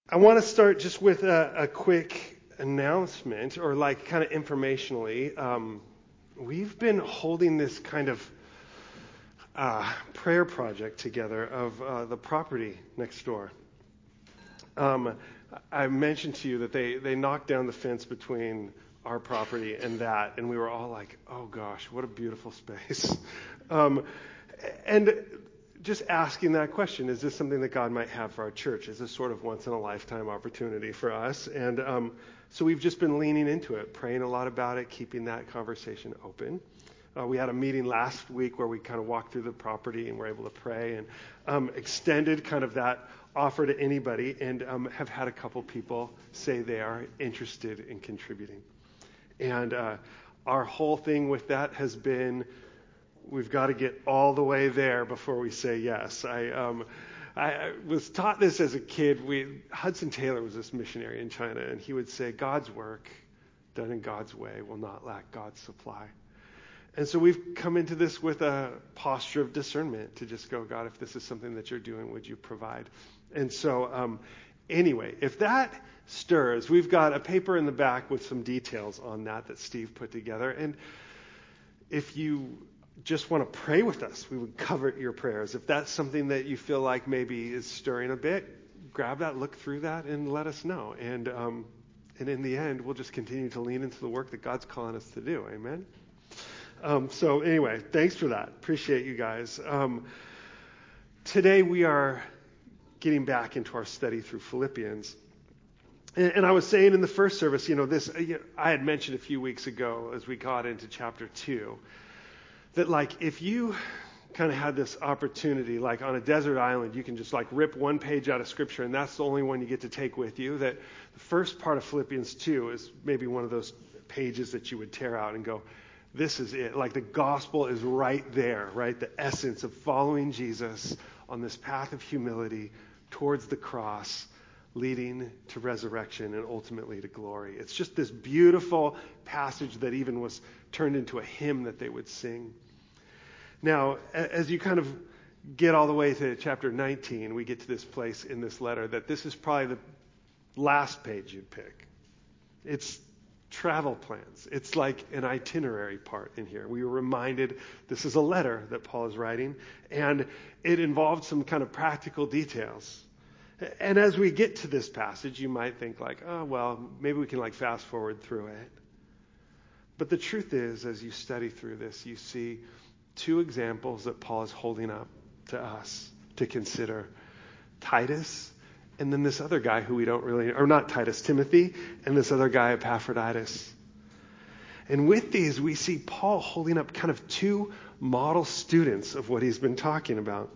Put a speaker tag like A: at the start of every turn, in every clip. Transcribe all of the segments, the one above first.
A: I want to start just with a quick announcement, or like kind of informationally. We've been holding this kind of prayer project together of the property next door. I mentioned to you that they knocked down the fence between our property and that, and we were all like, oh gosh, what a beautiful space. And just asking that question, is this something that God might have for our church? Is this sort of once in a lifetime opportunity for us? And so we've just been leaning into it, praying a lot about it, keeping that conversation open. We had a meeting last week where we kind of walked through the property and were able to pray and extended kind of that offer to anybody, and have had a couple people say they are interested in contributing. And our whole thing with that has been, we've got to get all the way there before we say yes. I was taught this as a kid. Hudson Taylor was this missionary in China, and he would say, God's work done in God's way will not lack God's supply. And so we've come into this with a posture of discernment to just go, God, if this is something that you're doing, would you provide? And so anyway, if that stirs, we've got a paper in the back with some details on that Steve put together. And if you just want to pray with us, we would cover your prayers. If that's something that you feel like maybe is stirring a bit, grab that, look through that, and let us know. And in the end, we'll just continue to lean into the work that God's calling us to do. Amen? So anyway, thanks for that. Appreciate you guys. Today we are getting back into our study through Philippians. And I was saying in the first service, I had mentioned a few weeks ago as we got into chapter 2, that like if you kind of had this opportunity, like on a desert island, you can just like rip one page out of Scripture and that's the only one you get to take with you, that the first part of Philippians 2 is maybe one of those pages that you would tear out and go, this is it. Like the gospel is right there, right? The essence of following Jesus on this path of humility towards the cross, leading to resurrection and ultimately to glory. It's just this beautiful passage that even was turned into a hymn that they would sing. Now, as you kind of get all the way to chapter 19, we get to this place in this letter that this is probably the last page you'd pick. It's travel plans. It's like an itinerary part in here. We were reminded this is a letter that Paul is writing, and it involved some kind of practical details. And as we get to this passage, you might think like, oh, well, maybe we can like fast forward through it. But the truth is, as you study through this, you see two examples that Paul is holding up to us to consider. Titus, and then this other guy who we don't really, or not Titus, Timothy, and this other guy, Epaphroditus. And with these, we see Paul holding up kind of two model students of what he's been talking about.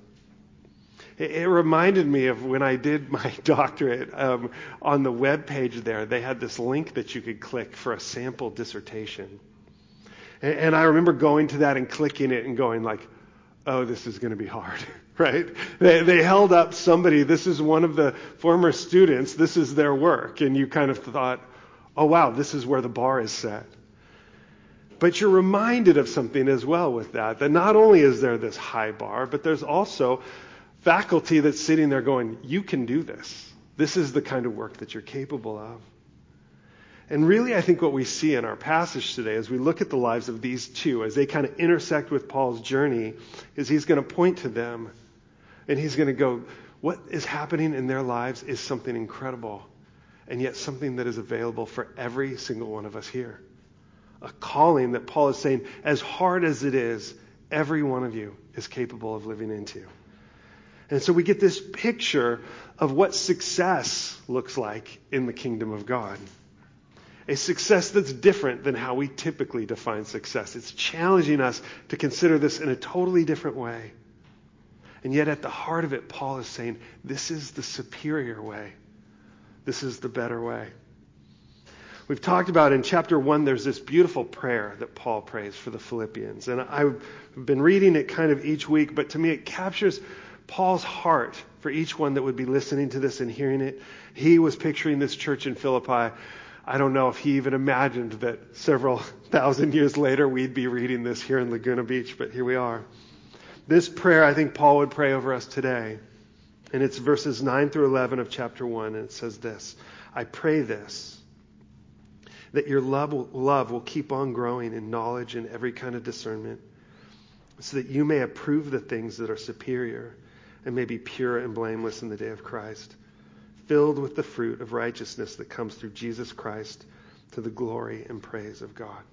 A: It reminded me of when I did my doctorate. On the web page there, they had this link that you could click for a sample dissertation. And I remember going to that and clicking it and going like, oh, this is going to be hard, right? They held up somebody, this is one of the former students, this is their work. And you kind of thought, oh, wow, this is where the bar is set. But you're reminded of something as well with that not only is there this high bar, but there's also faculty that's sitting there going, you can do this. This is the kind of work that you're capable of. And really, I think what we see in our passage today as we look at the lives of these two, as they kind of intersect with Paul's journey, is he's going to point to them and he's going to go, what is happening in their lives is something incredible, and yet something that is available for every single one of us here. A calling that Paul is saying, as hard as it is, every one of you is capable of living into. And so we get this picture of what success looks like in the kingdom of God. A success that's different than how we typically define success. It's challenging us to consider this in a totally different way. And yet at the heart of it, Paul is saying, this is the superior way. This is the better way. We've talked about in chapter 1, there's this beautiful prayer that Paul prays for the Philippians. And I've been reading it kind of each week, but to me it captures Paul's heart for each one that would be listening to this and hearing it. He was picturing this church in Philippi. I don't know if he even imagined that several thousand years later we'd be reading this here in Laguna Beach, but here we are. This prayer I think Paul would pray over us today. And it's verses 9 through 11 of chapter 1, and it says this: I pray this, that your love will keep on growing in knowledge and every kind of discernment, so that you may approve the things that are superior and may be pure and blameless in the day of Christ, filled with the fruit of righteousness that comes through Jesus Christ to the glory and praise of God.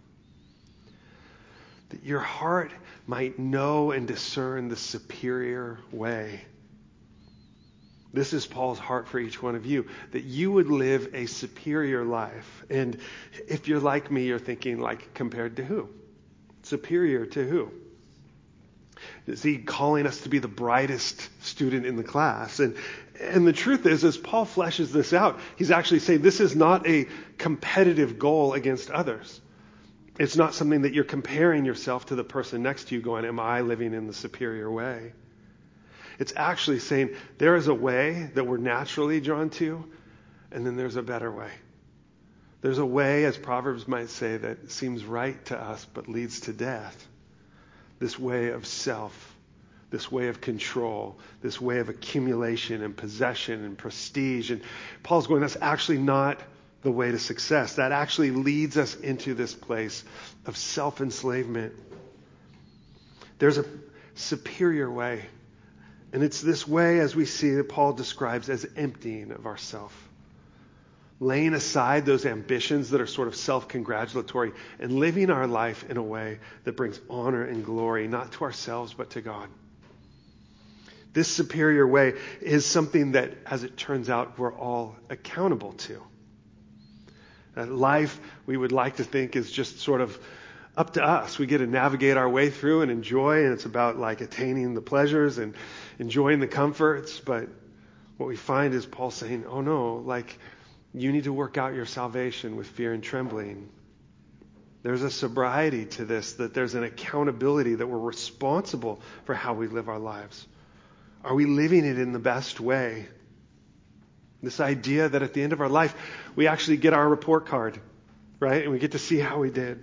A: That your heart might know and discern the superior way. This is Paul's heart for each one of you, that you would live a superior life. And if you're like me, you're thinking, like, compared to who? Superior to who? Is he calling us to be the brightest student in the class? And the truth is, as Paul fleshes this out, he's actually saying this is not a competitive goal against others. It's not something that you're comparing yourself to the person next to you going, am I living in the superior way? It's actually saying there is a way that we're naturally drawn to, and then there's a better way. There's a way, as Proverbs might say, that seems right to us but leads to death. This way of self, this way of control, this way of accumulation and possession and prestige. And Paul's going, that's actually not the way to success. That actually leads us into this place of self-enslavement. There's a superior way. And it's this way, as we see, that Paul describes as emptying of ourself. Laying aside those ambitions that are sort of self-congratulatory and living our life in a way that brings honor and glory, not to ourselves, but to God. This superior way is something that, as it turns out, we're all accountable to. That life, we would like to think, is just sort of up to us. We get to navigate our way through and enjoy, and it's about like attaining the pleasures and enjoying the comforts. But what we find is Paul saying, oh no, like, you need to work out your salvation with fear and trembling. There's a sobriety to this, that there's an accountability, that we're responsible for how we live our lives. Are we living it in the best way? This idea that at the end of our life, we actually get our report card, right? And we get to see how we did.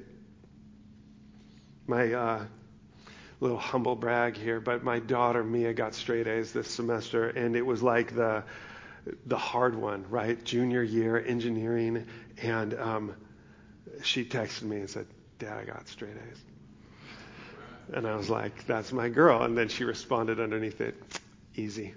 A: My little humble brag here, but my daughter Mia got straight A's this semester, and it was like the hard one, right? Junior year engineering, and she texted me and said, Dad, I got straight A's. And I was like, that's my girl. And then she responded underneath it, easy.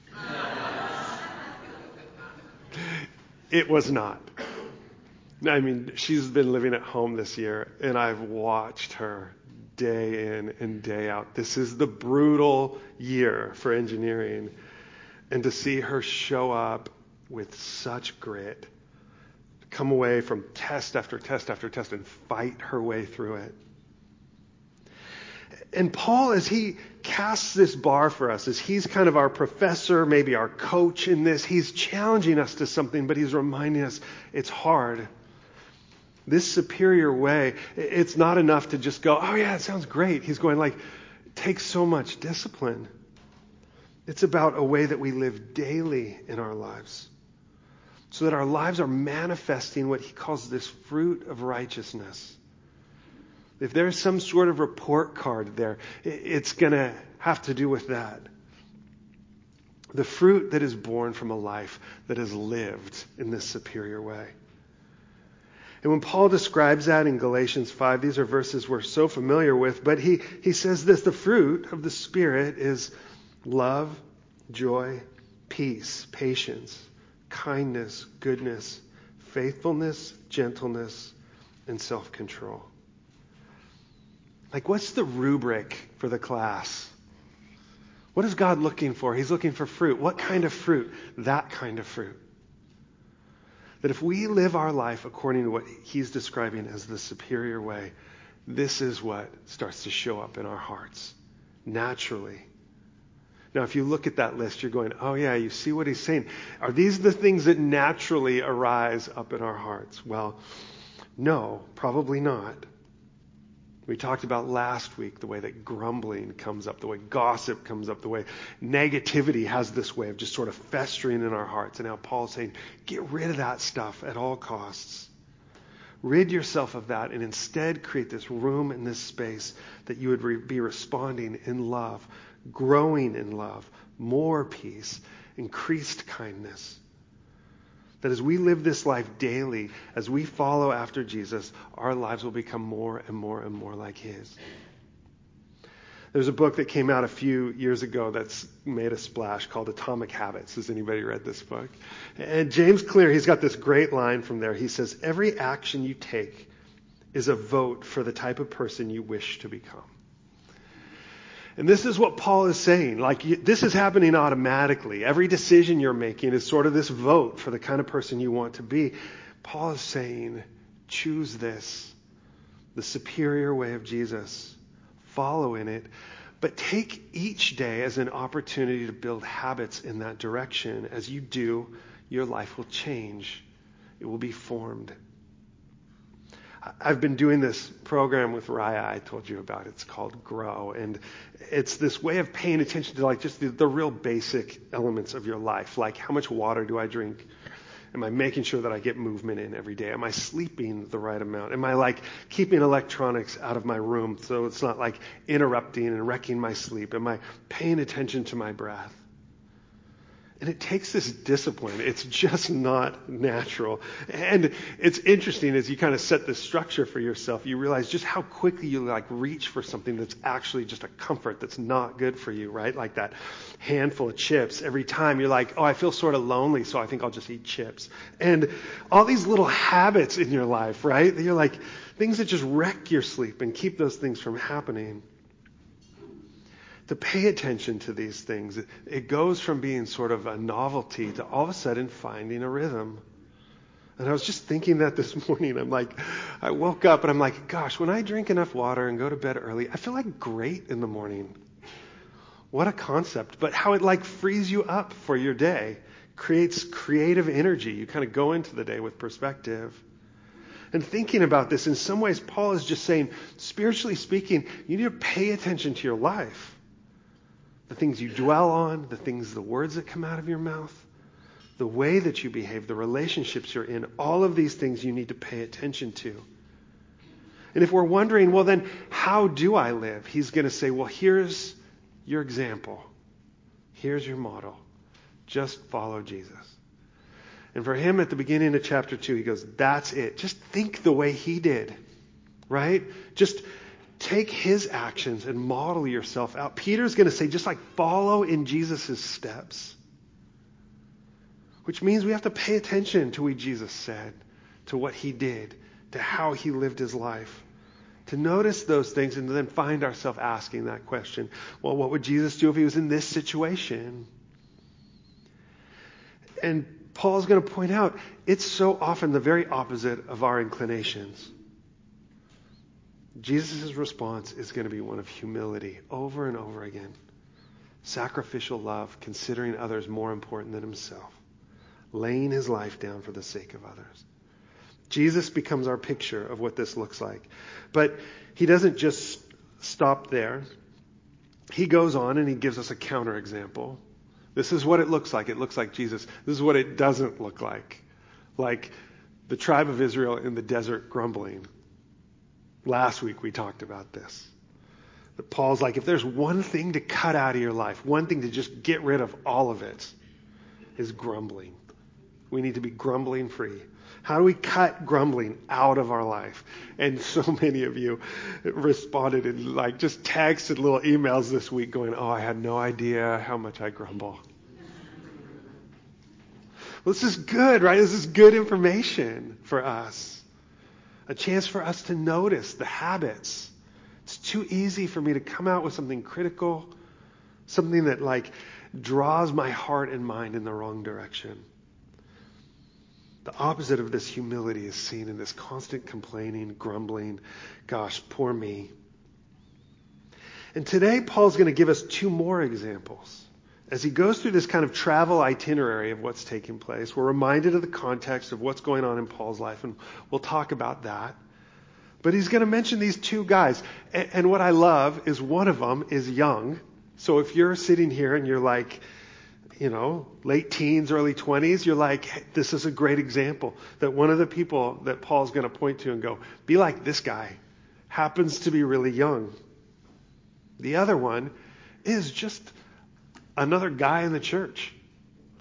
A: It was not. I mean, she's been living at home this year, and I've watched her day in and day out. This is the brutal year for engineering. And to see her show up with such grit, come away from test after test after test and fight her way through it. And Paul, as he casts this bar for us, as he's kind of our professor, maybe our coach in this, he's challenging us to something, but he's reminding us it's hard. This superior way, it's not enough to just go, oh yeah, it sounds great. He's going like, it takes so much discipline. It's about a way that we live daily in our lives, so that our lives are manifesting what he calls this fruit of righteousness. If there's some sort of report card there, it's going to have to do with that. The fruit that is born from a life that is lived in this superior way. And when Paul describes that in Galatians 5, these are verses we're so familiar with, but he says this: the fruit of the Spirit is love, joy, peace, patience, kindness, goodness, faithfulness, gentleness, and self-control. Like, what's the rubric for the class? What is God looking for? He's looking for fruit. What kind of fruit? That kind of fruit. That if we live our life according to what he's describing as the superior way, this is what starts to show up in our hearts naturally. Now, if you look at that list, you're going, oh yeah, you see what he's saying. Are these the things that naturally arise up in our hearts? Well, no, probably not. We talked about last week the way that grumbling comes up, the way gossip comes up, the way negativity has this way of just sort of festering in our hearts. And now Paul's saying, get rid of that stuff at all costs. Rid yourself of that and instead create this room and this space that you would be responding in love, growing in love, more peace, increased kindness. That as we live this life daily, as we follow after Jesus, our lives will become more and more and more like his. There's a book that came out a few years ago that's made a splash called Atomic Habits. Has anybody read this book? And James Clear, he's got this great line from there. He says, every action you take is a vote for the type of person you wish to become. And this is what Paul is saying. Like, this is happening automatically. Every decision you're making is sort of this vote for the kind of person you want to be. Paul is saying, choose this, the superior way of Jesus. Follow in it, but take each day as an opportunity to build habits in that direction. As you do, your life will change. It will be formed. I've been doing this program with Raya I told you about. It's called Grow, and it's this way of paying attention to like just the real basic elements of your life, like how much water do I drink? Am I making sure that I get movement in every day? Am I sleeping the right amount? Am I like keeping electronics out of my room so it's not like interrupting and wrecking my sleep? Am I paying attention to my breath? And it takes this discipline. It's just not natural. And it's interesting as you kind of set this structure for yourself, you realize just how quickly you like reach for something that's actually just a comfort that's not good for you, right? Like that handful of chips. Every time you're like, oh, I feel sort of lonely, so I think I'll just eat chips. And all these little habits in your life, right? That you're like things that just wreck your sleep and keep those things from happening. To pay attention to these things, it goes from being sort of a novelty to all of a sudden finding a rhythm. And I was just thinking that this morning. I woke up and I'm like, gosh, when I drink enough water and go to bed early, I feel like great in the morning. What a concept. But how it like frees you up for your day, creates creative energy. You kind of go into the day with perspective. And thinking about this, in some ways, Paul is just saying, spiritually speaking, you need to pay attention to your life. The things you dwell on, the words that come out of your mouth, the way that you behave, the relationships you're in, all of these things you need to pay attention to. And if we're wondering, well then, how do I live? He's going to say, well, here's your example. Here's your model. Just follow Jesus. And for him at the beginning of chapter 2, he goes, that's it. Just think the way he did, right? Just take his actions and model yourself out. Peter's going to say, just like follow in Jesus' steps. Which means we have to pay attention to what Jesus said, to what he did, to how he lived his life. To notice those things and then find ourselves asking that question. Well, what would Jesus do if he was in this situation? And Paul's going to point out, it's so often the very opposite of our inclinations. Jesus' response is going to be one of humility over and over again. Sacrificial love, considering others more important than himself. Laying his life down for the sake of others. Jesus becomes our picture of what this looks like. But he doesn't just stop there. He goes on and he gives us a counterexample. This is what it looks like. It looks like Jesus. This is what it doesn't look like. Like the tribe of Israel in the desert grumbling. Last week we talked about this. That Paul's like, if there's one thing to cut out of your life, one thing to just get rid of all of it, is grumbling. We need to be grumbling free. How do we cut grumbling out of our life? And so many of you responded and like just texted little emails this week going, oh, I had no idea how much I grumble. Well, this is good, right? This is good information for us. A chance for us to notice the habits. It's too easy for me to come out with something critical, something that like draws my heart and mind in the wrong direction. The opposite of this humility is seen in this constant complaining, grumbling, gosh, poor me. And today Paul's going to give us two more examples. As he goes through this kind of travel itinerary of what's taking place, we're reminded of the context of what's going on in Paul's life, and we'll talk about that. But he's going to mention these two guys. And what I love is one of them is young. So if you're sitting here and you're like, late teens, early 20s, you're like, hey, this is a great example. That one of the people that Paul's going to point to and go, be like this guy, happens to be really young. The other one is just another guy in the church,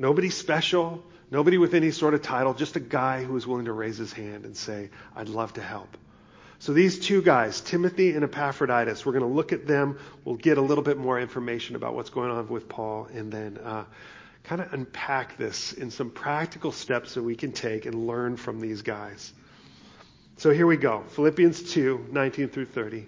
A: Nobody special, nobody with any sort of title, just a guy who was willing to raise his hand and say, I'd love to help. So these two guys, Timothy and Epaphroditus, we're going to look at them. We'll get a little bit more information about what's going on with Paul, and then kind of unpack this in some practical steps that we can take and learn from these guys. So here we go. Philippians 2, 19 through 30.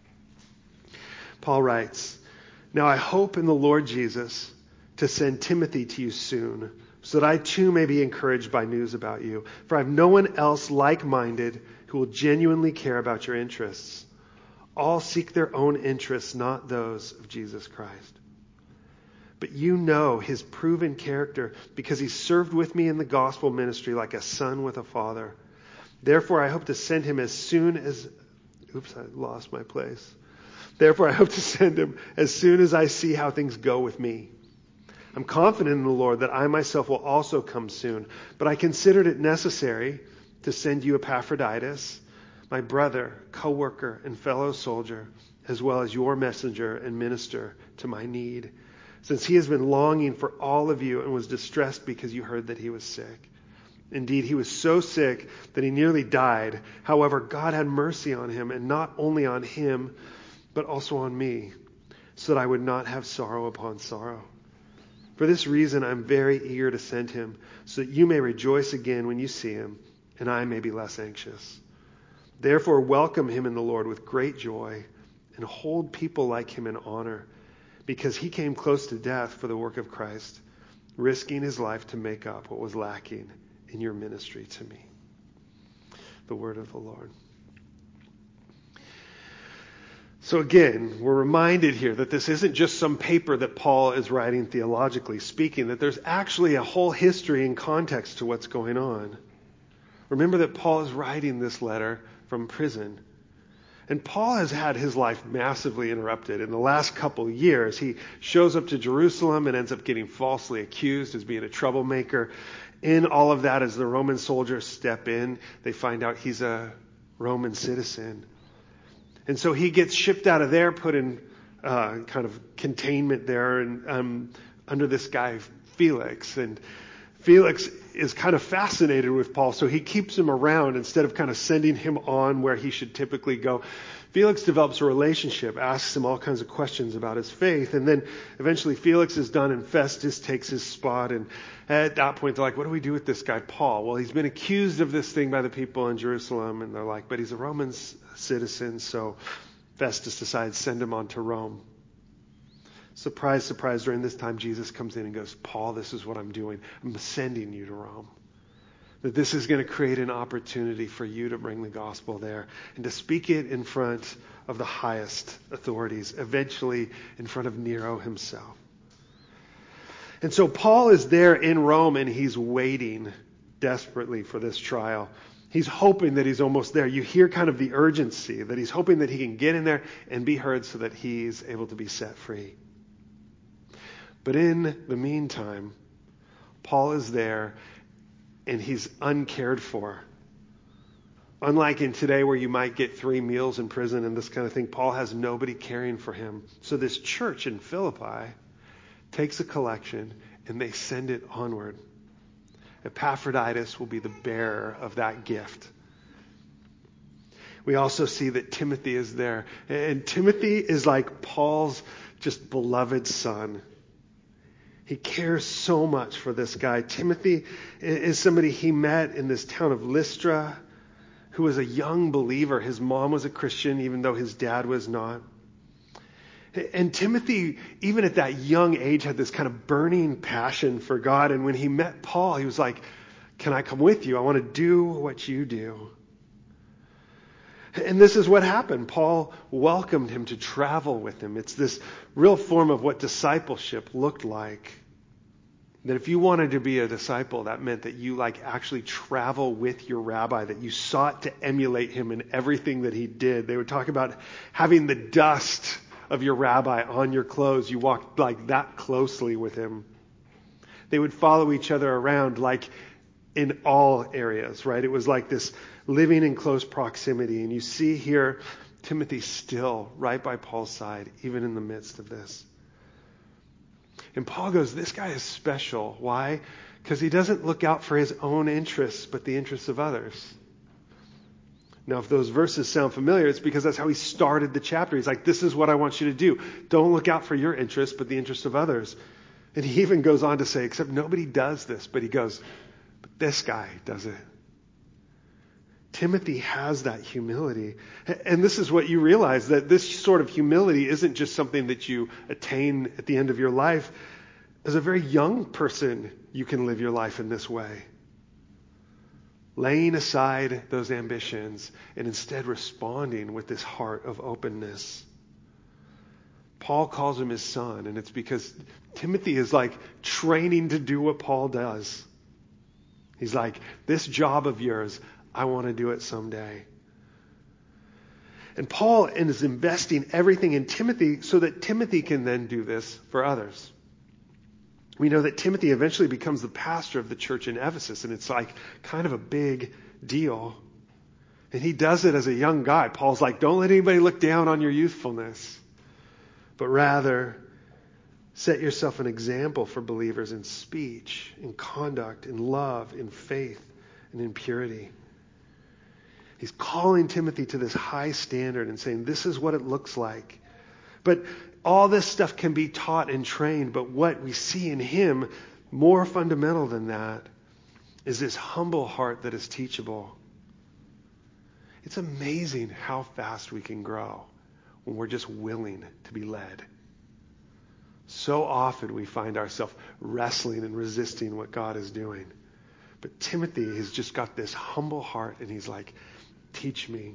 A: Paul writes, Now I hope in the Lord Jesus to send Timothy to you soon, so that I too may be encouraged by news about you. For I have no one else like-minded who will genuinely care about your interests. All seek their own interests, not those of Jesus Christ. But you know his proven character, because he served with me in the gospel ministry like a son with a father. Therefore, I hope to send him as soon as... Oops, I lost my place. Therefore, I hope to send him as soon as I see how things go with me. I'm confident in the Lord that I myself will also come soon. But I considered it necessary to send you Epaphroditus, my brother, co-worker, and fellow soldier, as well as your messenger and minister to my need, since he has been longing for all of you and was distressed because you heard that he was sick. Indeed, he was so sick that he nearly died. However, God had mercy on him, and not only on him, but also on me, so that I would not have sorrow upon sorrow. For this reason, I'm very eager to send him, so that you may rejoice again when you see him, and I may be less anxious. Therefore, welcome him in the Lord with great joy, and hold people like him in honor, because he came close to death for the work of Christ, risking his life to make up what was lacking in your ministry to me. The word of the Lord. So again, we're reminded here that this isn't just some paper that Paul is writing theologically speaking, that there's actually a whole history and context to what's going on. Remember that Paul is writing this letter from prison. And Paul has had his life massively interrupted. In the last couple of years, he shows up to Jerusalem and ends up getting falsely accused as being a troublemaker. In all of that, as the Roman soldiers step in, they find out he's a Roman citizen. And so he gets shipped out of there, put in kind of containment there and under this guy, Felix. And Felix is kind of fascinated with Paul, so he keeps him around instead of kind of sending him on where he should typically go. Felix develops a relationship, asks him all kinds of questions about his faith, and then eventually Felix is done and Festus takes his spot, and at that point they're like, what do we do with this guy Paul? Well, he's been accused of this thing by the people in Jerusalem, and they're like, but he's a Roman citizen, so Festus decides to send him on to Rome. Surprise, surprise, during this time, Jesus comes in and goes, Paul, this is what I'm doing. I'm sending you to Rome. That this is going to create an opportunity for you to bring the gospel there and to speak it in front of the highest authorities, eventually in front of Nero himself. And so Paul is there in Rome and he's waiting desperately for this trial. He's hoping that he's almost there. You hear kind of the urgency, that he's hoping that he can get in there and be heard so that he's able to be set free. But in the meantime, Paul is there and he's uncared for. Unlike in today where you might get 3 meals in prison and this kind of thing, Paul has nobody caring for him. So this church in Philippi takes a collection and they send it onward. Epaphroditus will be the bearer of that gift. We also see that Timothy is there. And Timothy is like Paul's just beloved son. He cares so much for this guy. Timothy is somebody he met in this town of Lystra, who was a young believer. His mom was a Christian, even though his dad was not. And Timothy, even at that young age, had this kind of burning passion for God. And when he met Paul, he was like, can I come with you? I want to do what you do. And this is what happened. Paul welcomed him to travel with him. It's this real form of what discipleship looked like. That if you wanted to be a disciple, that meant that you actually travel with your rabbi, that you sought to emulate him in everything that he did. They would talk about having the dust of your rabbi on your clothes. You walked like that closely with him. They would follow each other around like in all areas, right? It was like this living in close proximity. And you see here Timothy still right by Paul's side, even in the midst of this. And Paul goes, this guy is special. Why? Because he doesn't look out for his own interests, but the interests of others. Now, if those verses sound familiar, it's because that's how he started the chapter. He's like, this is what I want you to do. Don't look out for your interests, but the interests of others. And he even goes on to say, except nobody does this. But he goes, but this guy does it. Timothy has that humility. And this is what you realize, that this sort of humility isn't just something that you attain at the end of your life. As a very young person, you can live your life in this way. Laying aside those ambitions and instead responding with this heart of openness. Paul calls him his son, and it's because Timothy is like training to do what Paul does. He's like, this job of yours, I want to do it someday. And Paul is investing everything in Timothy so that Timothy can then do this for others. We know that Timothy eventually becomes the pastor of the church in Ephesus, and it's like kind of a big deal. And he does it as a young guy. Paul's like, don't let anybody look down on your youthfulness, but rather set yourself an example for believers in speech, in conduct, in love, in faith, and in purity. He's calling Timothy to this high standard and saying, this is what it looks like. But all this stuff can be taught and trained, but what we see in him, more fundamental than that, is this humble heart that is teachable. It's amazing how fast we can grow when we're just willing to be led. So often we find ourselves wrestling and resisting what God is doing. But Timothy has just got this humble heart, and he's like, teach me.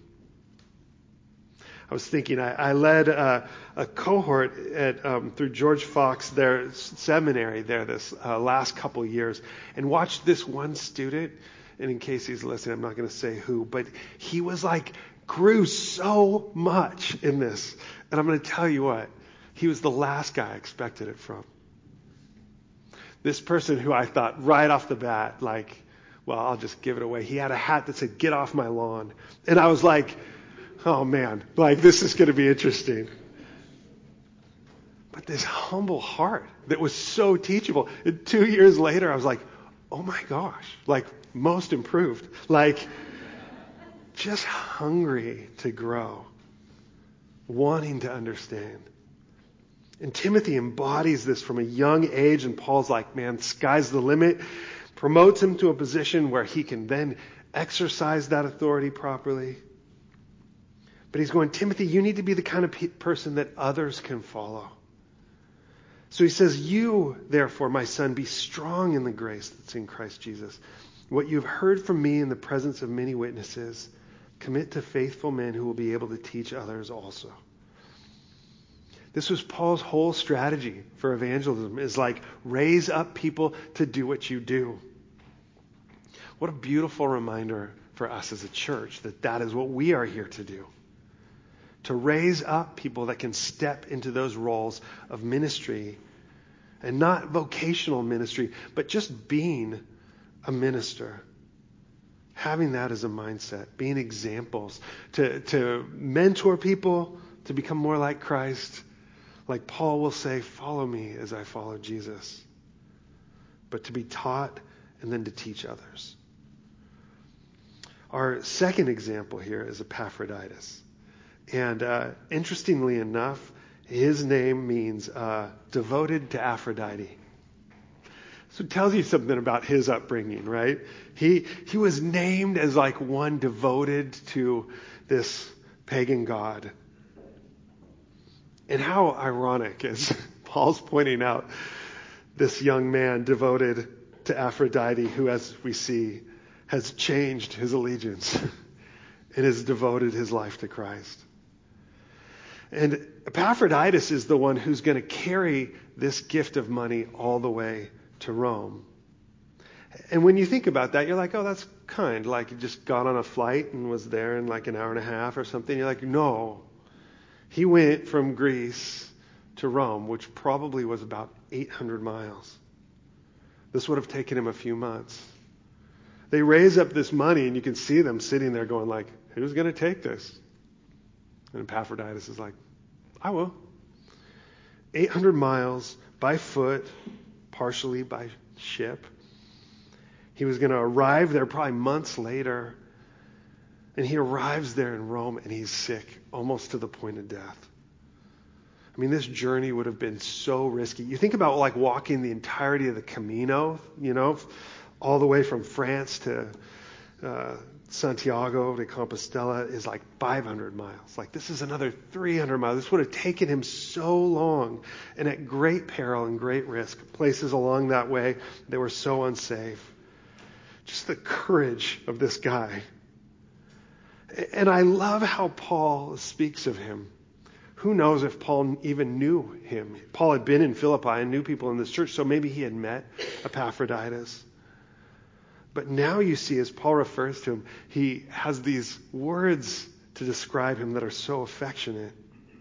A: I was thinking, I led a cohort through George Fox, their seminary there this last couple years, and watched this one student, and in case he's listening, I'm not going to say who, but he was like, grew so much in this. And I'm going to tell you what, he was the last guy I expected it from. This person who I thought right off the bat, like, well, I'll just give it away. He had a hat that said, get off my lawn. And I was like, oh man, like this is going to be interesting. But this humble heart that was so teachable. And 2 years later, I was like, oh my gosh, like most improved. Like just hungry to grow, wanting to understand. And Timothy embodies this from a young age, and Paul's like, man, sky's the limit. Promotes him to a position where he can then exercise that authority properly. But he's going, Timothy, you need to be the kind of person that others can follow. So he says, you, therefore, my son, be strong in the grace that's in Christ Jesus. What you've heard from me in the presence of many witnesses, commit to faithful men who will be able to teach others also. This was Paul's whole strategy for evangelism, is like raise up people to do what you do. What a beautiful reminder for us as a church that is what we are here to do. To raise up people that can step into those roles of ministry, and not vocational ministry, but just being a minister. Having that as a mindset, being examples, to mentor people to become more like Christ. Like Paul will say, follow me as I follow Jesus. But to be taught and then to teach others. Our second example here is Epaphroditus. And interestingly enough, his name means devoted to Aphrodite. So it tells you something about his upbringing, right? He was named as like one devoted to this pagan god. And how ironic is Paul's pointing out this young man devoted to Aphrodite who, as we see, has changed his allegiance and has devoted his life to Christ. And Epaphroditus is the one who's going to carry this gift of money all the way to Rome. And when you think about that, you're like, oh, that's kind. Like he just got on a flight and was there in like an hour and a half or something. You're like, no. He went from Greece to Rome, which probably was about 800 miles. This would have taken him a few months. They raise up this money, and you can see them sitting there going like, who's going to take this? And Epaphroditus is like, I will. 800 miles by foot, partially by ship. He was going to arrive there probably months later. And he arrives there in Rome and he's sick, almost to the point of death. I mean, this journey would have been so risky. You think about like walking the entirety of the Camino, all the way from France to Santiago de Compostela is like 500 miles. Like this is another 300 miles. This would have taken him so long and at great peril and great risk. Places along that way, they were so unsafe. Just the courage of this guy. And I love how Paul speaks of him. Who knows if Paul even knew him? Paul had been in Philippi and knew people in this church, so maybe he had met Epaphroditus. But now you see, as Paul refers to him, he has these words to describe him that are so affectionate.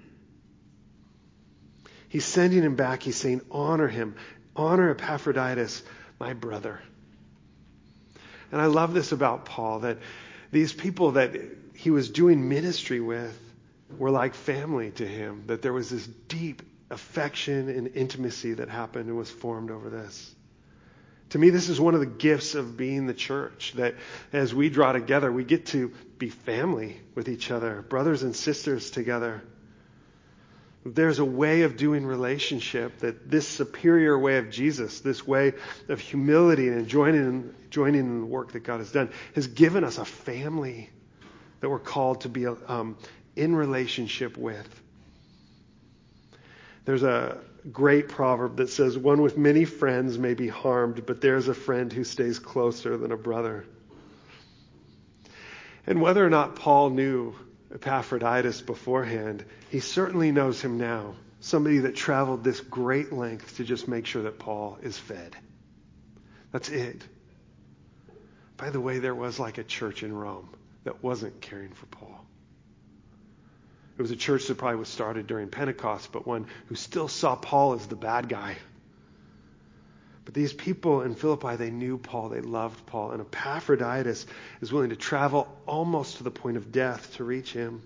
A: He's sending him back. He's saying, honor him. Honor Epaphroditus, my brother. And I love this about Paul, that these people that he was doing ministry with were like family to him, that there was this deep affection and intimacy that happened and was formed over this. To me, this is one of the gifts of being the church, that as we draw together, we get to be family with each other, brothers and sisters together. There's a way of doing relationship, that this superior way of Jesus, this way of humility and joining in the work that God has done, has given us a family that we're called to be in relationship with. There's a great proverb that says, one with many friends may be harmed, but there's a friend who stays closer than a brother. And whether or not Paul knew Epaphroditus beforehand, he certainly knows him now. Somebody that traveled this great length to just make sure that Paul is fed. That's it. By the way, there was like a church in Rome that wasn't caring for Paul. It was a church that probably was started during Pentecost, but one who still saw Paul as the bad guy. But these people in Philippi, they knew Paul, they loved Paul, and Epaphroditus is willing to travel almost to the point of death to reach him.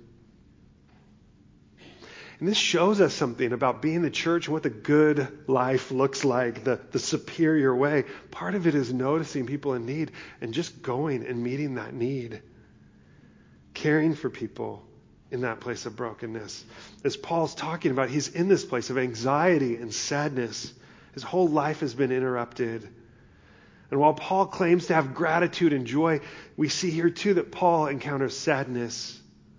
A: And this shows us something about being the church and what the good life looks like, the superior way. Part of it is noticing people in need and just going and meeting that need. Caring for people in that place of brokenness. As Paul's talking about, he's in this place of anxiety and sadness. His whole life has been interrupted. And while Paul claims to have gratitude and joy, we see here too that Paul encounters sadness,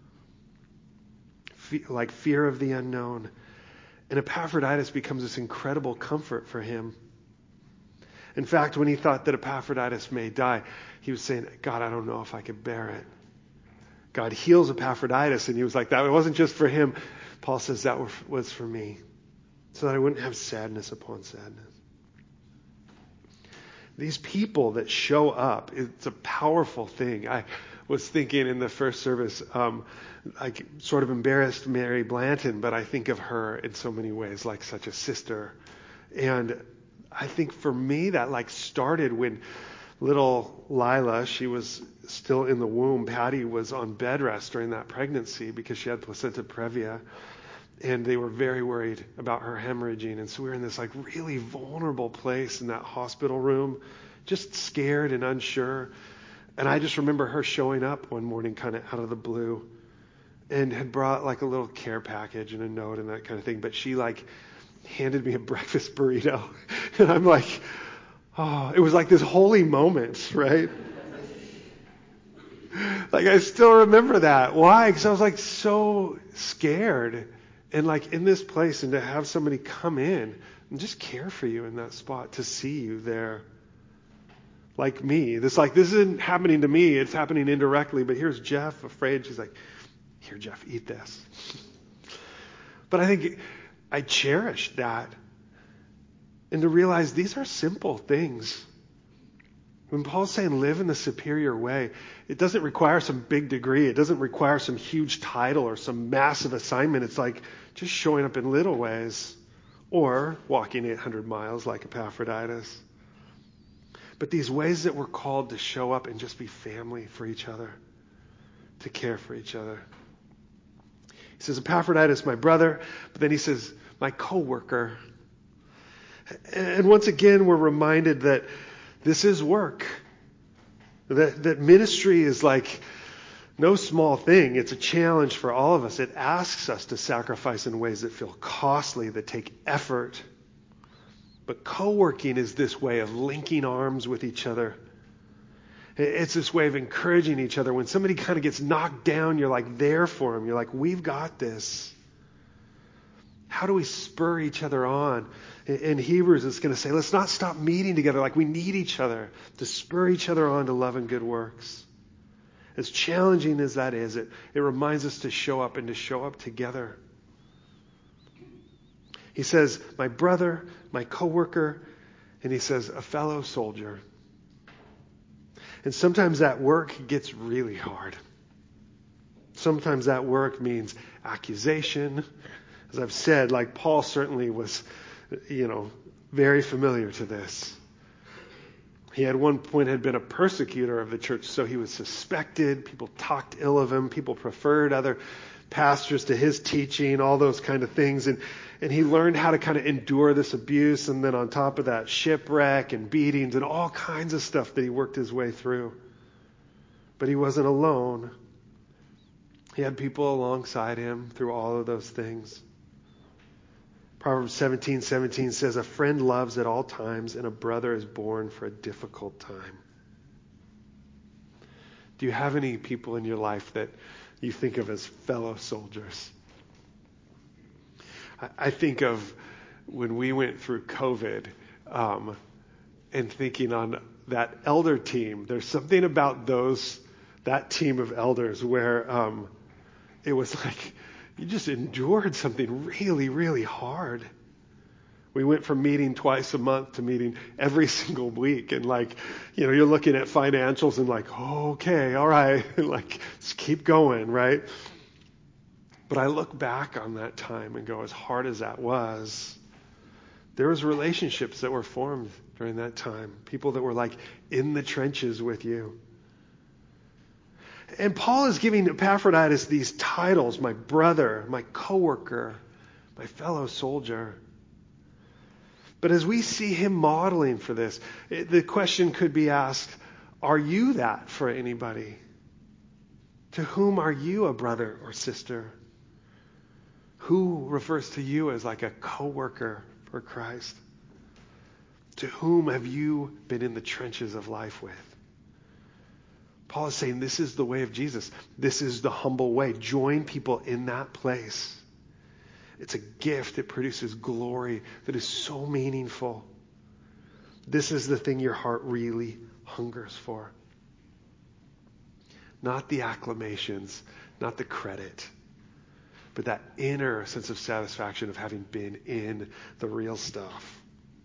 A: like fear of the unknown. And Epaphroditus becomes this incredible comfort for him. In fact, when he thought that Epaphroditus may die, he was saying, God, I don't know if I could bear it. God heals Epaphroditus, and he was like, that wasn't just for him. Paul says that was for me, so that I wouldn't have sadness upon sadness. These people that show up, it's a powerful thing. I was thinking in the first service, I sort of embarrassed Mary Blanton, but I think of her in so many ways like such a sister. And I think for me that like started when little Lila, she was still in the womb. Patty was on bed rest during that pregnancy because she had placenta previa. And they were very worried about her hemorrhaging. And so we were in this like really vulnerable place in that hospital room, just scared and unsure. And I just remember her showing up one morning kind of out of the blue and had brought like a little care package and a note and that kind of thing. But she like handed me a breakfast burrito. And I'm like, oh, it was like this holy moment, right? Like I still remember that. Why? Because I was like so scared. And like in this place, and to have somebody come in and just care for you in that spot, to see you there like me. This isn't happening to me, it's happening indirectly, but here's Jeff afraid. She's like, here, Jeff, eat this. But I think I cherished that. And to realize these are simple things. When Paul's saying live in the superior way, it doesn't require some big degree. It doesn't require some huge title or some massive assignment. It's like just showing up in little ways or walking 800 miles like Epaphroditus. But these ways that we're called to show up and just be family for each other, to care for each other. He says, Epaphroditus, my brother, but then he says, my coworker. And once again, we're reminded that this is work. That ministry is like no small thing. It's a challenge for all of us. It asks us to sacrifice in ways that feel costly, that take effort. But co-working is this way of linking arms with each other. It's this way of encouraging each other. When somebody kind of gets knocked down, you're like there for them. You're like, we've got this. How do we spur each other on? In Hebrews, it's going to say, let's not stop meeting together. Like we need each other to spur each other on to love and good works. As challenging as that is, it reminds us to show up and to show up together. He says, my brother, my coworker, and he says, a fellow soldier. And sometimes that work gets really hard. Sometimes that work means accusation. As I've said, like Paul certainly was, very familiar to this. He at one point had been a persecutor of the church, so he was suspected. People talked ill of him. People preferred other pastors to his teaching, all those kind of things. And he learned how to kind of endure this abuse. And then on top of that, shipwreck and beatings and all kinds of stuff that he worked his way through. But he wasn't alone. He had people alongside him through all of those things. Proverbs 17:17 says, a friend loves at all times, and a brother is born for a difficult time. Do you have any people in your life that you think of as fellow soldiers? I think of when we went through COVID and thinking on that elder team. There's something about that team of elders where it was like you just endured something really, really hard. We went from meeting twice a month to meeting every single week. And you're looking at financials and okay, all right, let's keep going, right? But I look back on that time and go, as hard as that was, there was relationships that were formed during that time. People that were in the trenches with you. And Paul is giving Epaphroditus these titles: my brother, my coworker, my fellow soldier. But as we see him modeling for this, the question could be asked, are you that for anybody? To whom are you a brother or sister? Who refers to you as a coworker for Christ? To whom have you been in the trenches of life with? Paul is saying this is the way of Jesus. This is the humble way. Join people in that place. It's a gift that produces glory that is so meaningful. This is the thing your heart really hungers for. Not the acclamations, not the credit, but that inner sense of satisfaction of having been in the real stuff.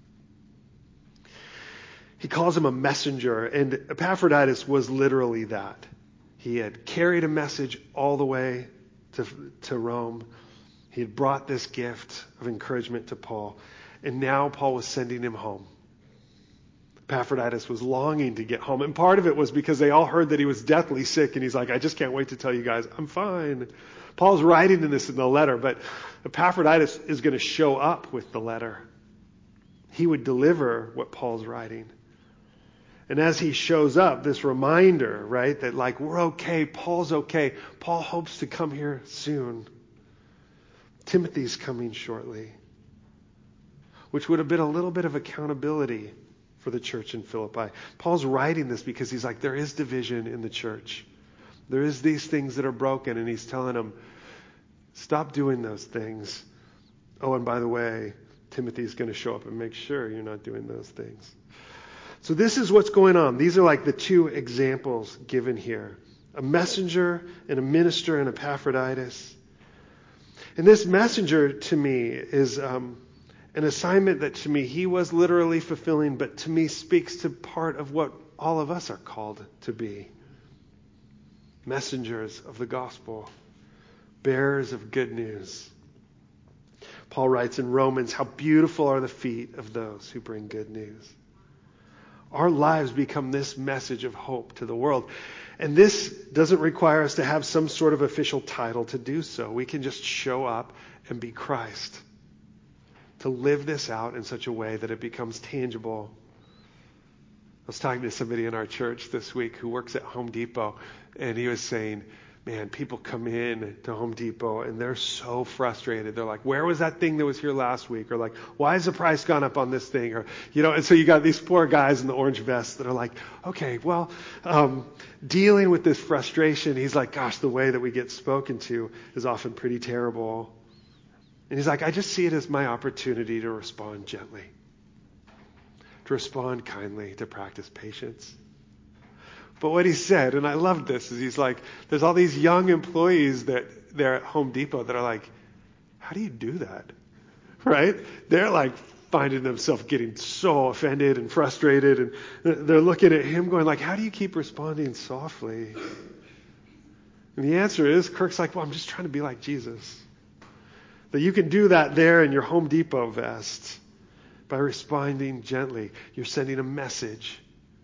A: He calls him a messenger, and Epaphroditus was literally that. He had carried a message all the way to Rome. He had brought this gift of encouragement to Paul, and now Paul was sending him home. Epaphroditus was longing to get home, and part of it was because they all heard that he was deathly sick, and he's like, I just can't wait to tell you guys, I'm fine. Paul's writing this in the letter, but Epaphroditus is going to show up with the letter. He would deliver what Paul's writing. And as he shows up, this reminder, right, that we're okay, Paul's okay. Paul hopes to come here soon. Timothy's coming shortly. Which would have been a little bit of accountability for the church in Philippi. Paul's writing this because he's there is division in the church. There is these things that are broken, and he's telling them, stop doing those things. Oh, and by the way, Timothy's going to show up and make sure you're not doing those things. So this is what's going on. These are the two examples given here. A messenger and a minister and Epaphroditus. And this messenger to me is an assignment that to me he was literally fulfilling, but to me speaks to part of what all of us are called to be. Messengers of the gospel. Bearers of good news. Paul writes in Romans, how beautiful are the feet of those who bring good news. Our lives become this message of hope to the world. And this doesn't require us to have some sort of official title to do so. We can just show up and be Christ. to live this out in such a way that it becomes tangible. I was talking to somebody in our church this week who works at Home Depot, and he was saying, man, people come in to Home Depot and they're so frustrated. They're like, where was that thing that was here last week? Or like, why has the price gone up on this thing? Or, and so you got these poor guys in the orange vests that are like, okay, well, dealing with this frustration, he's like, gosh, the way that we get spoken to is often pretty terrible. And he's like, I just see it as my opportunity to respond gently, to respond kindly, to practice patience. But what he said, and I loved this, is he's like, there's all these young employees that they're at Home Depot that are like, how do you do that? Right? They're like finding themselves getting so offended and frustrated, and they're looking at him going like, how do you keep responding softly? And the answer is, Kirk's like, well, I'm just trying to be like Jesus. That you can do that there in your Home Depot vest by responding gently. You're sending a message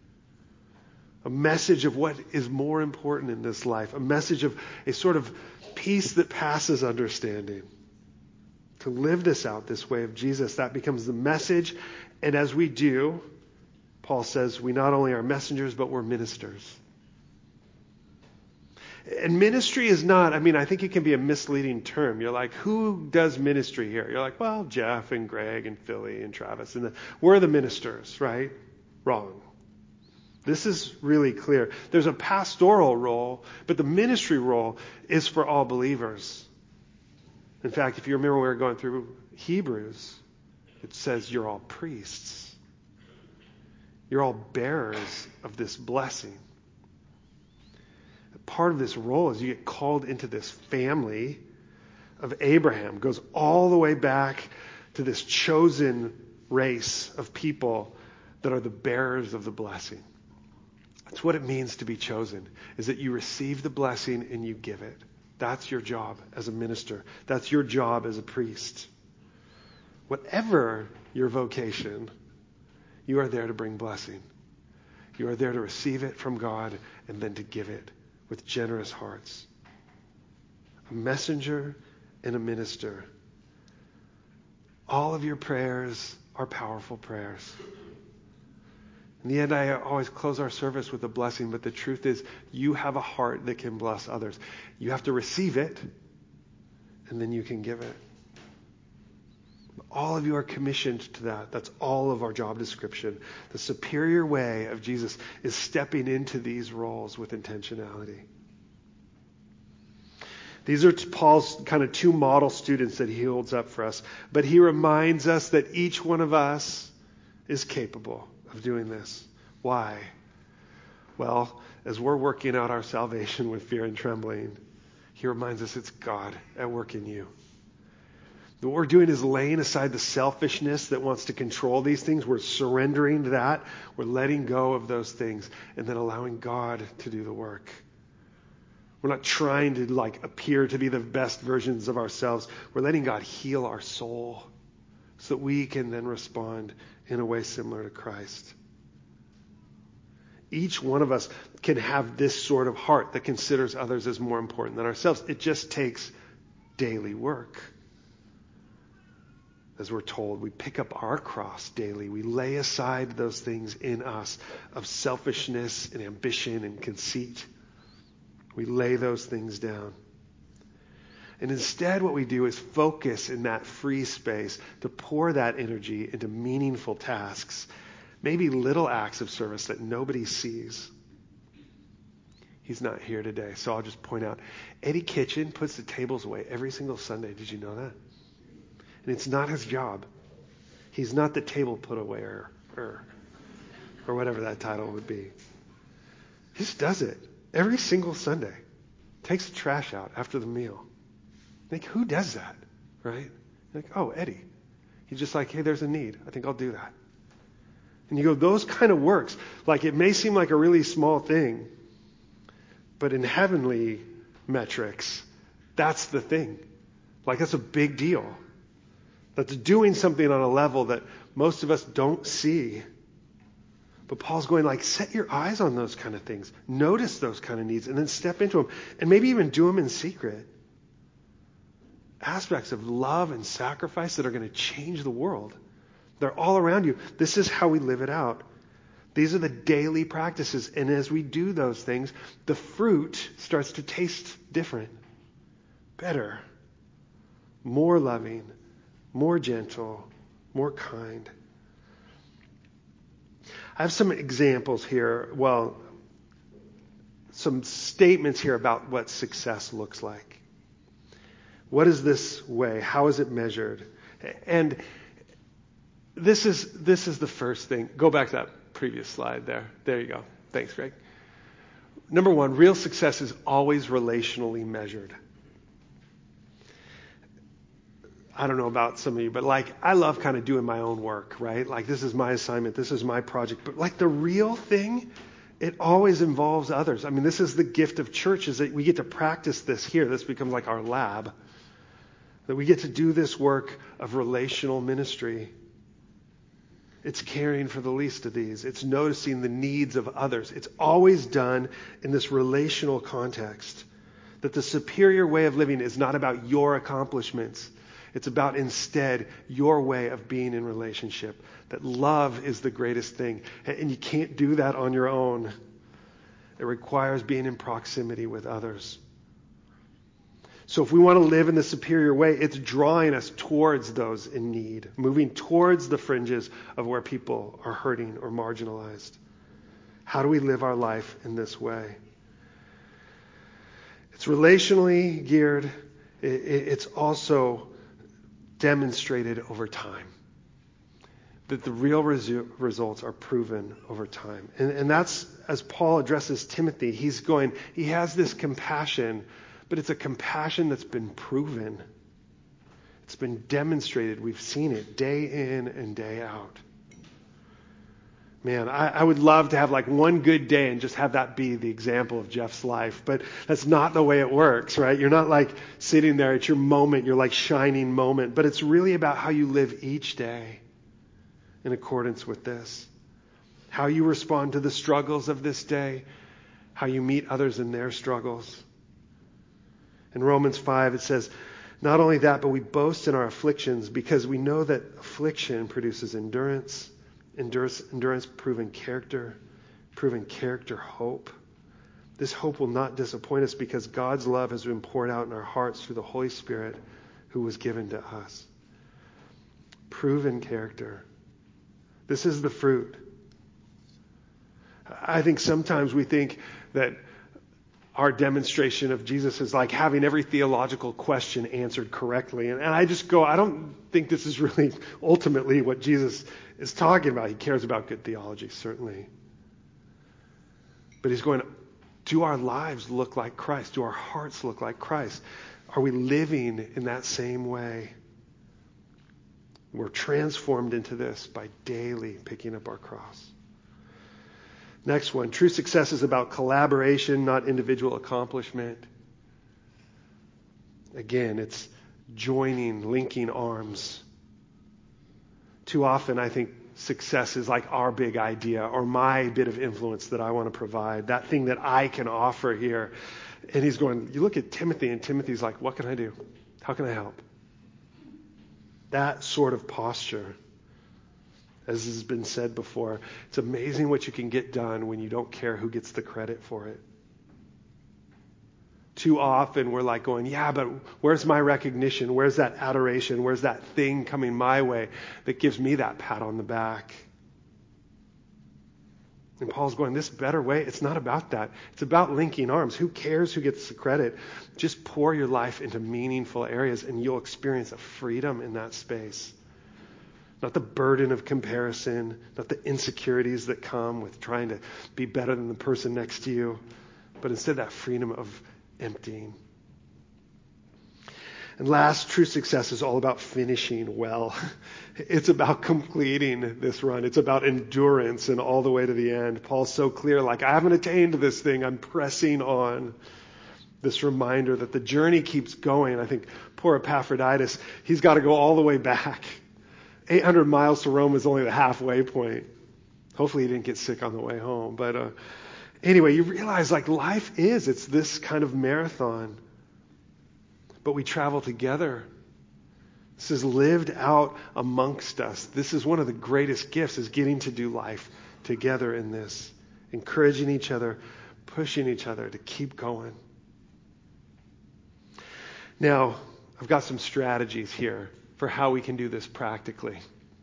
A: of what is more important in this life, a message of a sort of peace that passes understanding. To live this out this way of Jesus, that becomes the message. And as we do, Paul says, we not only are messengers, but we're ministers. And ministry is not, I think it can be a misleading term. You're like, who does ministry here? You're like, well, Jeff and Greg and Philly and Travis. And we're the ministers, right? Wrong. This is really clear. There's a pastoral role, but the ministry role is for all believers. In fact, if you remember when we were going through Hebrews, it says you're all priests. You're all bearers of this blessing. Part of this role is you get called into this family of Abraham. It goes all the way back to this chosen race of people that are the bearers of the blessing. That's what it means to be chosen, is that you receive the blessing and you give it. That's your job as a minister. That's your job as a priest. Whatever your vocation, you are there to bring blessing. You are there to receive it from God and then to give it with generous hearts. A messenger and a minister. All of your prayers are powerful prayers. In the end, I always close our service with a blessing, but the truth is you have a heart that can bless others. You have to receive it, and then you can give it. All of you are commissioned to that. That's all of our job description. The superior way of Jesus is stepping into these roles with intentionality. These are Paul's kind of two model students that he holds up for us. But he reminds us that each one of us is capable of doing this. Why? Well, as we're working out our salvation with fear and trembling, he reminds us it's God at work in you. What we're doing is laying aside the selfishness that wants to control these things. We're surrendering to that. We're letting go of those things and then allowing God to do the work. We're not trying to appear to be the best versions of ourselves. We're letting God heal our soul so that we can then respond in a way similar to Christ. Each one of us can have this sort of heart that considers others as more important than ourselves. It just takes daily work. As we're told, we pick up our cross daily. We lay aside those things in us of selfishness and ambition and conceit. We lay those things down. And instead what we do is focus in that free space to pour that energy into meaningful tasks, maybe little acts of service that nobody sees. He's not here today, so I'll just point out. Eddie Kitchen puts the tables away every single Sunday. Did you know that? And it's not his job. He's not the table put awayer or whatever that title would be. He just does it every single Sunday. Takes the trash out after the meal. Like, who does that, right? Like, oh, Eddie. He's just like, hey, there's a need. I think I'll do that. And you go, those kind of works. Like, it may seem like a really small thing, but in heavenly metrics, that's the thing. Like, that's a big deal. That's doing something on a level that most of us don't see. But Paul's going set your eyes on those kind of things. Notice those kind of needs and then step into them. And maybe even do them in secret. aspects of love and sacrifice that are going to change the world. They're all around you. This is how we live it out. These are the daily practices. And as we do those things, the fruit starts to taste different, better, more loving, more gentle, more kind. I have some examples here. Well, some statements here about what success looks like. What is this way? How is it measured? And this is the first thing. Go back to that previous slide there. There you go. Thanks, Greg. Number one, real success is always relationally measured. I don't know about some of you, but I love kind of doing my own work, right? This is my assignment. This is my project. But the real thing, it always involves others. I mean, this is the gift of church, is that we get to practice this here. This becomes like our lab. That we get to do this work of relational ministry. It's caring for the least of these. It's noticing the needs of others. It's always done in this relational context. That the superior way of living is not about your accomplishments. It's about instead your way of being in relationship. That love is the greatest thing. And you can't do that on your own. It requires being in proximity with others. So if we want to live in the superior way, it's drawing us towards those in need, moving towards the fringes of where people are hurting or marginalized. How do we live our life in this way? It's relationally geared. It's also demonstrated over time. That the real results are proven over time. And that's, as Paul addresses Timothy, he has this compassion, but it's a compassion that's been proven. It's been demonstrated. We've seen it day in and day out. Man, I would love to have one good day and just have that be the example of Jeff's life. But that's not the way it works, right? You're not sitting there at your moment, your shining moment. But it's really about how you live each day in accordance with this. How you respond to the struggles of this day. How you meet others in their struggles. In Romans 5, it says, not only that, but we boast in our afflictions because we know that affliction produces endurance. Endurance, proven character, hope. This hope will not disappoint us because God's love has been poured out in our hearts through the Holy Spirit who was given to us. Proven character. This is the fruit. I think sometimes we think that our demonstration of Jesus is like having every theological question answered correctly. And I just go, I don't think this is really ultimately what Jesus is talking about. He cares about good theology, certainly. But he's going, do our lives look like Christ? Do our hearts look like Christ? Are we living in that same way? We're transformed into this by daily picking up our cross. Next one, true success is about collaboration, not individual accomplishment. Again, it's joining, linking arms. Too often, I think success is like our big idea or my bit of influence that I want to provide, that thing that I can offer here. And he's going, you look at Timothy, and Timothy's like, what can I do? How can I help? That sort of posture. As has been said before, it's amazing what you can get done when you don't care who gets the credit for it. Too often we're going, yeah, but where's my recognition? Where's that adoration? Where's that thing coming my way that gives me that pat on the back? And Paul's going, this better way, it's not about that. It's about linking arms. Who cares who gets the credit? Just pour your life into meaningful areas and you'll experience a freedom in that space. Not the burden of comparison, not the insecurities that come with trying to be better than the person next to you, but instead that freedom of emptying. And last, true success is all about finishing well. It's about completing this run. It's about endurance and all the way to the end. Paul's so clear, I haven't attained this thing. I'm pressing on. This reminder that the journey keeps going. I think poor Epaphroditus, he's got to go all the way back. 800 miles to Rome is only the halfway point. Hopefully he didn't get sick on the way home. But anyway, you realize life it's this kind of marathon. but we travel together. This is lived out amongst us. This is one of the greatest gifts, is getting to do life together in this, encouraging each other, pushing each other to keep going. Now, I've got some strategies here for how we can do this practically.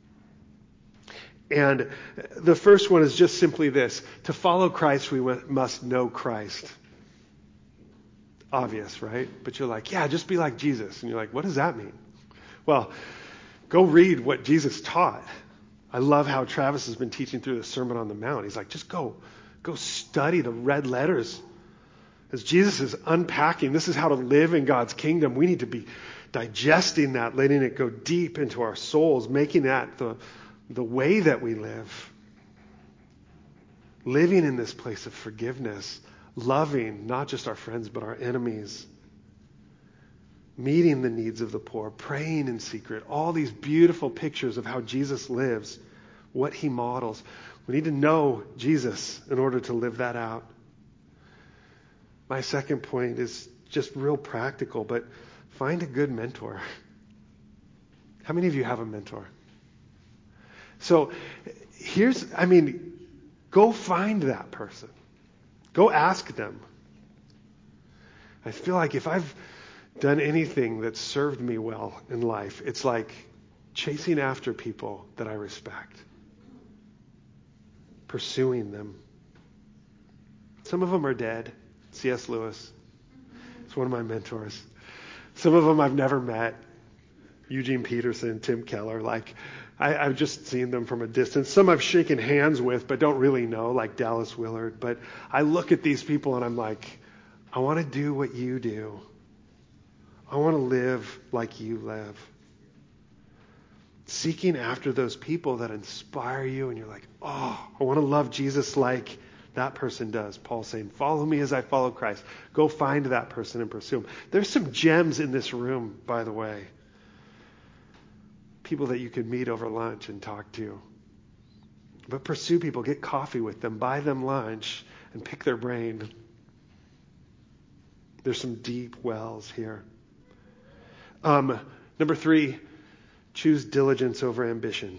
A: And the first one is just simply this: to follow Christ, we must know Christ. Obvious, right? But you're like, yeah, just be like Jesus. And you're like, what does that mean? Well, go read what Jesus taught. I love how Travis has been teaching through the Sermon on the Mount. He's like, just go study the red letters. As Jesus is unpacking, this is how to live in God's kingdom. We need to be digesting that, letting it go deep into our souls, making that the way that we live. Living in this place of forgiveness, loving not just our friends but our enemies, meeting the needs of the poor, praying in secret, all these beautiful pictures of how Jesus lives, what he models. We need to know Jesus in order to live that out. My second point is just real practical, but find a good mentor. How many of you have a mentor? So go find that person. Go ask them. I feel like if I've done anything that served me well in life, it's like chasing after people that I respect, pursuing them. Some of them are dead. C.S. Lewis. It's one of my mentors. Some of them I've never met. Eugene Peterson, Tim Keller. I've just seen them from a distance. Some I've shaken hands with but don't really know, like Dallas Willard. But I look at these people and I'm like, I want to do what you do. I want to live like you live. Seeking after those people that inspire you and you're like, oh, I want to love Jesus like that person does. Paul's saying, follow me as I follow Christ. Go find that person and pursue him. There's some gems in this room, by the way. People that you could meet over lunch and talk to. But pursue people, get coffee with them, buy them lunch, and pick their brain. There's some deep wells here. Number 3, choose diligence over ambition.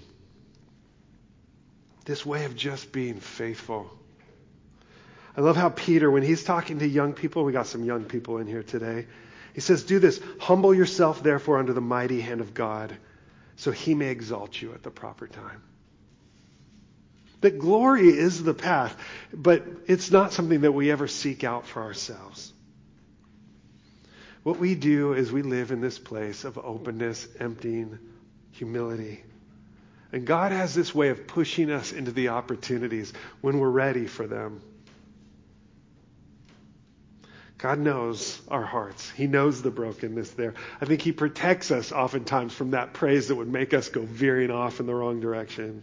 A: This way of just being faithful. I love how Peter, when he's talking to young people, we got some young people in here today, he says, do this, humble yourself therefore under the mighty hand of God, so he may exalt you at the proper time. That glory is the path, but it's not something that we ever seek out for ourselves. What we do is we live in this place of openness, emptying, humility. And God has this way of pushing us into the opportunities when we're ready for them. God knows our hearts. He knows the brokenness there. I think he protects us oftentimes from that praise that would make us go veering off in the wrong direction.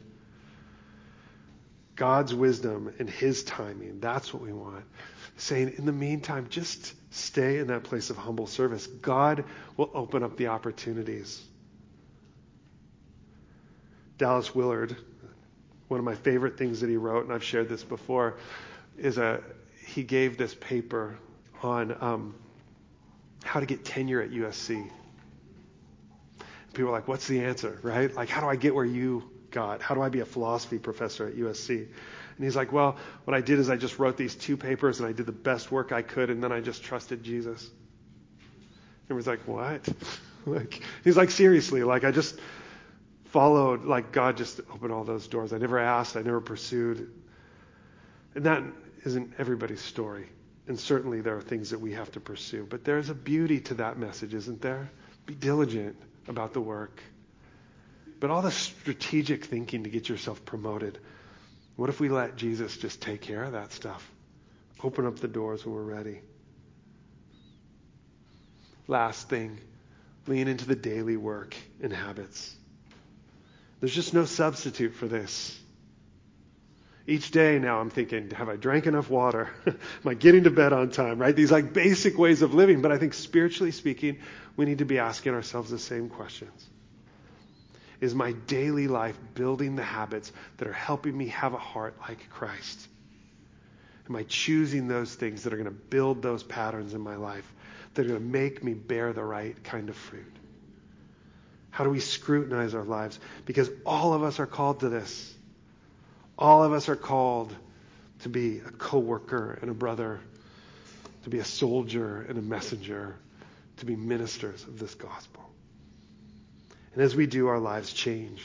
A: God's wisdom and his timing, that's what we want. Saying, in the meantime, just stay in that place of humble service. God will open up the opportunities. Dallas Willard, one of my favorite things that he wrote, and I've shared this before, is he gave this paper on how to get tenure at USC. People are like, what's the answer, right? Like, how do I get where you got? How do I be a philosophy professor at USC? And he's like, well, what I did is I just wrote these 2 papers and I did the best work I could and then I just trusted Jesus. Everyone's like, what? He's like, seriously, I just followed, God just opened all those doors. I never asked, I never pursued. And that isn't everybody's story. And certainly there are things that we have to pursue. But there's a beauty to that message, isn't there? Be diligent about the work. But all the strategic thinking to get yourself promoted, what if we let Jesus just take care of that stuff? Open up the doors when we're ready. Last thing, lean into the daily work and habits. There's just no substitute for this. Each day now I'm thinking, have I drank enough water? Am I getting to bed on time, right? These basic ways of living. But I think spiritually speaking, we need to be asking ourselves the same questions. Is my daily life building the habits that are helping me have a heart like Christ? Am I choosing those things that are going to build those patterns in my life, that are going to make me bear the right kind of fruit? How do we scrutinize our lives? Because all of us are called to this. All of us are called to be a coworker and a brother, to be a soldier and a messenger, to be ministers of this gospel. And as we do, our lives change.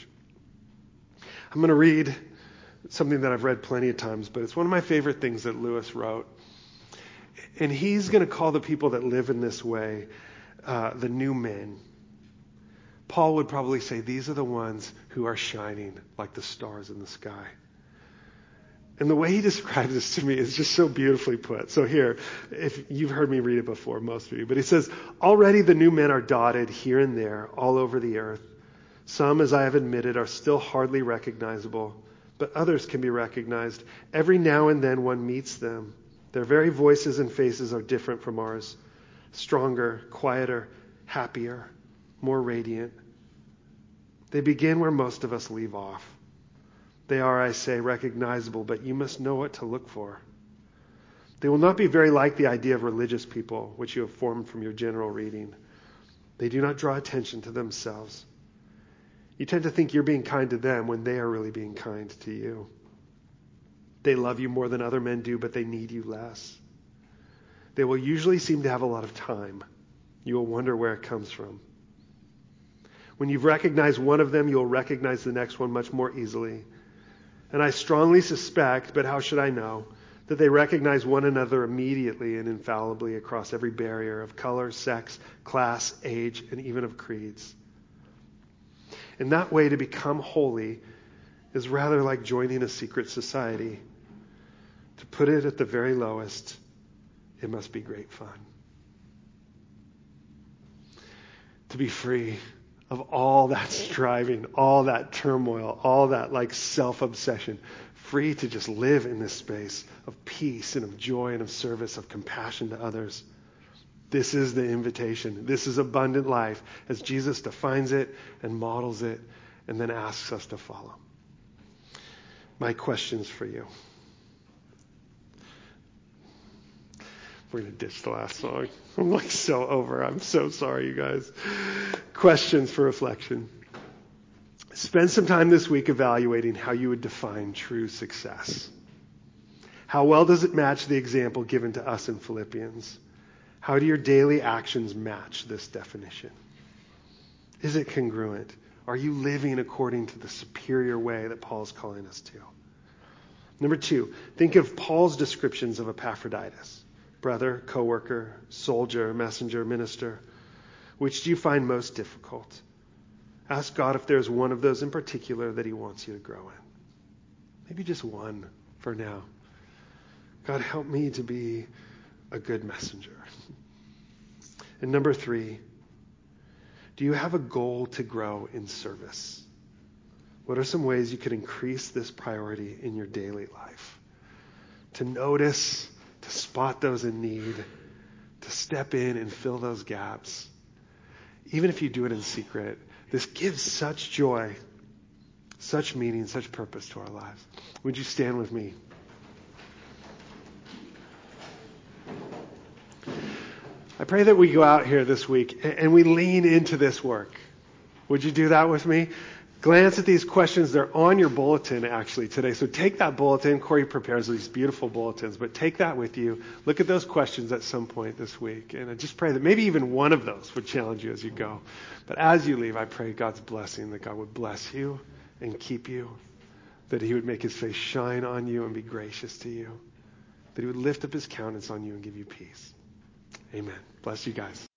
A: I'm going to read something that I've read plenty of times, but it's one of my favorite things that Lewis wrote. And he's going to call the people that live in this way the new men. Paul would probably say these are the ones who are shining like the stars in the sky. And the way he describes this to me is just so beautifully put. So here, if you've heard me read it before, most of you, but he says, already the new men are dotted here and there all over the earth. Some, as I have admitted, are still hardly recognizable, but others can be recognized. Every now and then one meets them. Their very voices and faces are different from ours. Stronger, quieter, happier, more radiant. They begin where most of us leave off. They are, I say, recognizable, but you must know what to look for. They will not be very like the idea of religious people, which you have formed from your general reading. They do not draw attention to themselves. You tend to think you're being kind to them when they are really being kind to you. They love you more than other men do, but they need you less. They will usually seem to have a lot of time. You will wonder where it comes from. When you've recognized one of them, you'll recognize the next one much more easily. And I strongly suspect, but how should I know, that they recognize one another immediately and infallibly across every barrier of color, sex, class, age, and even of creeds. In that way, to become holy is rather like joining a secret society. To put it at the very lowest, it must be great fun. To be free of all that striving, all that turmoil, all that like self-obsession, free to just live in this space of peace and of joy and of service, of compassion to others. This is the invitation. This is abundant life as Jesus defines it and models it and then asks us to follow. My questions for you. We're going to ditch the last song. I'm like so over. I'm so sorry, you guys. Questions for reflection. Spend some time this week evaluating how you would define true success. How well does it match the example given to us in Philippians? How do your daily actions match this definition? Is it congruent? Are you living according to the superior way that Paul's calling us to? Number 2, think of Paul's descriptions of Epaphroditus. Brother, coworker, soldier, messenger, minister. Which do you find most difficult? Ask God if there's one of those in particular that he wants you to grow in. Maybe just one for now. God, help me to be a good messenger. And number 3, do you have a goal to grow in service? What are some ways you could increase this priority in your daily life? To notice, to spot those in need, to step in and fill those gaps. Even if you do it in secret, this gives such joy, such meaning, such purpose to our lives. Would you stand with me? I pray that we go out here this week and we lean into this work. Would you do that with me? Glance at these questions. They're on your bulletin actually today. So take that bulletin. Corey prepares these beautiful bulletins, but take that with you. Look at those questions at some point this week. And I just pray that maybe even one of those would challenge you as you go. But as you leave, I pray God's blessing, that God would bless you and keep you, that he would make his face shine on you and be gracious to you, that he would lift up his countenance on you and give you peace. Amen. Bless you guys.